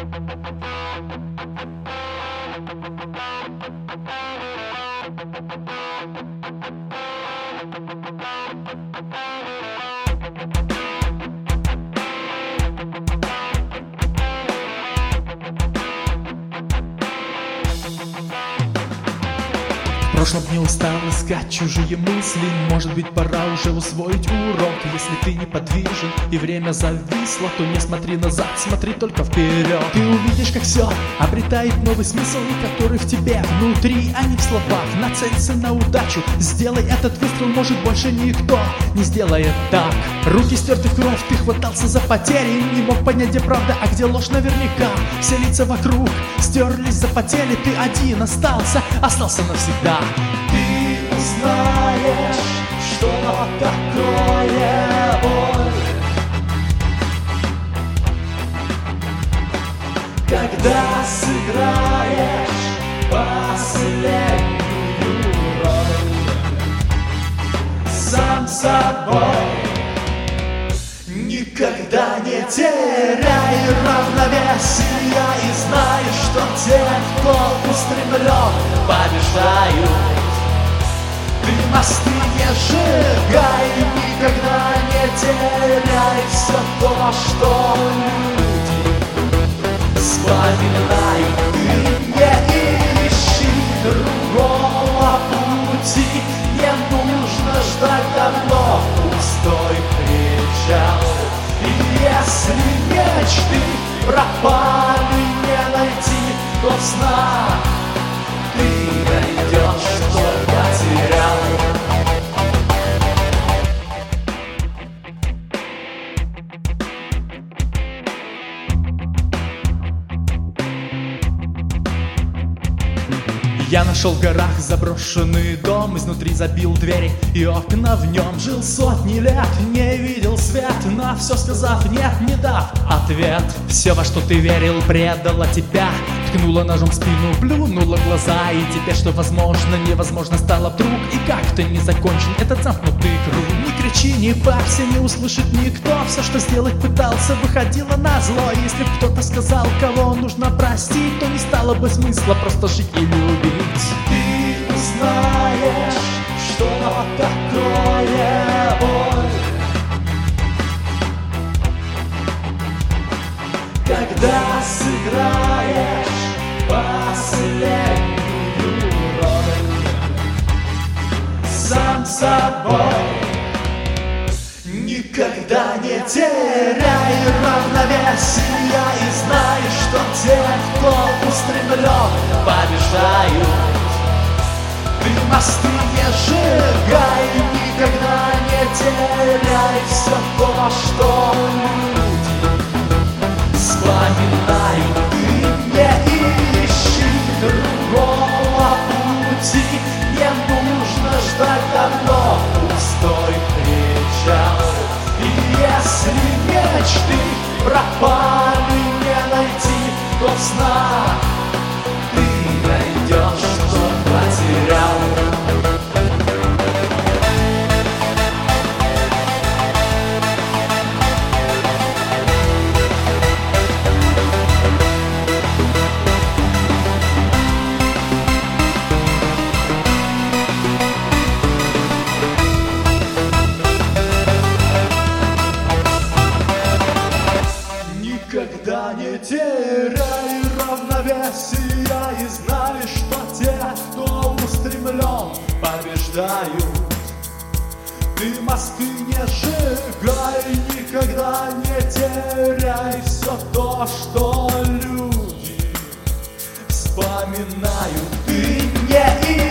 В прошлом не устал искать чужие мысли. Может быть, пора уже усвоить урок. Если ты неподвижен и время зависло, то не смотри назад, смотри только вперед. Ты увидишь, как все обретает новый смысл, который в тебе внутри, а не в словах. Нацелься на удачу, сделай этот выстрел, может больше никто не сделает так. Руки стерты в кровь, ты хватался за потери, не мог понять, где правда, а где ложь наверняка. Все лица вокруг стерлись, запотели, ты один остался навсегда. Ты знаешь, что такое боль, когда сыграешь последнюю роль сам собой. Никогда не теряй равновесия и знай, что те, кто устремлен, побеждают. Ты мосты не сжигай, никогда не теряй все то, что люди вспоминают. Ты не ищи другого пути, не нужно ждать давно пустой причал. И если мечты пропали, не найти, то сна ты найдешь, что потерял. Я нашел в горах заброшенный дом, изнутри забил двери и окна в нем. Жил сотни лет, не видел свет, на все сказав нет, не дав ответ. Все, во что ты верил, предало тебя, ткнула ножом в спину, плюнула в глаза. И теперь, что возможно, невозможно стало вдруг. И как-то не закончен этот замкнутый круг. Не кричи, не парься, не услышит никто. Все, что сделать пытался, выходило на зло. Если б кто-то сказал, кого нужно простить, то не стало бы смысла просто жить и любить. Ты знаешь, что такое боль, когда сыграешь последнюю роль сам собой. Никогда не теряй равновесия и знай, что те, кто устремлен, побеждают. Ты мосты не сжигай, никогда не теряй все то, что люди вспоминают. Ты не ищи другого пути, не нужно ждать давно пустой причал. И если мечты пропали, не найти, то сна ты найдешь, что потерял. Никогда не теряй равновесия и знай, что те, кто устремлен, побеждают. Ты мосты не сжигай, никогда не теряй все то, что люди вспоминают. Ты не